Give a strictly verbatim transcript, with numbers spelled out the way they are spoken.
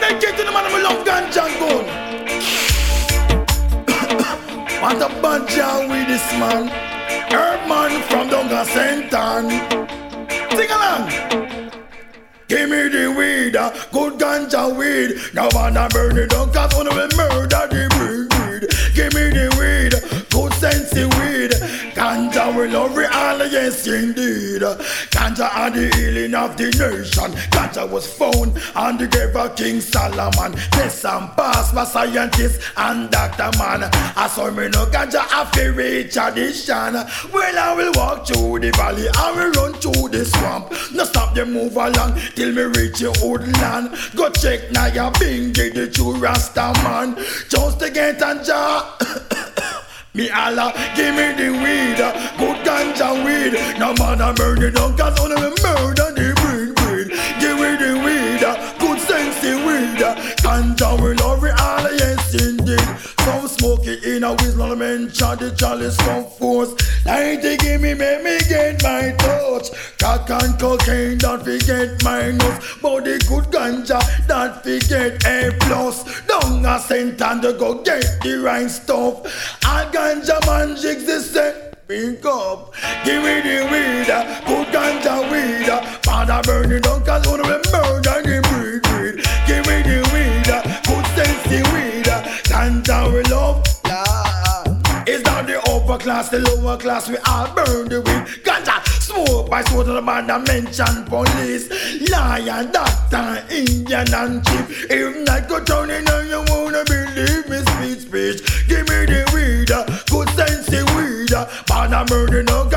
Dedicate to the man who love ganja and gun. What a banja with this man. Herb man from Donga Saint Ann. Sing along. Give me the weed, uh, good ganja weed. Now wanna burn it down cause one of them murder the weed, weed. Give me the weed, good sensey weed. Ganja will love it all, yes indeed. Ganja are the healing of the nation. Ganja was found on the grave of King Solomon. Test and pass by scientists and doctor man. I saw me no ganja have to reach tradition. Well I will walk through the valley, I will run through the swamp. No stop them move along till me reach your old land. Go check now your bingy the true Rasta man. Just to get a jar. Me Allah, give me the weed, good ganja weed. No man a burn it down cause only me murder the breed, breed. Give me the weed, good sensey weed. Ganja we love it all, yes indeed. Some smoke it in a whistle, mention the chalice from force. ninety give me, make me get my touch. Crack and cocaine, don't forget my nose. But the good ganja, don't forget A plus. Down a cent and go get the right stuff. All ganja man jigs the set. Pick up, give me the weed, good ganja weed. Father burn it down cause one of them murder the breed, breed. Give me the weed, good sensey weed. Ganja we love, yeah. It's not the upper class, the lower class, we all burn the weed. Ganja, smoke by smoke to the man that mention police. Lion, doctor, Indian and cheap. If not go turn in and you wanna believe me, speech, speech. Give me the weed, good sensey weed. Man a murder no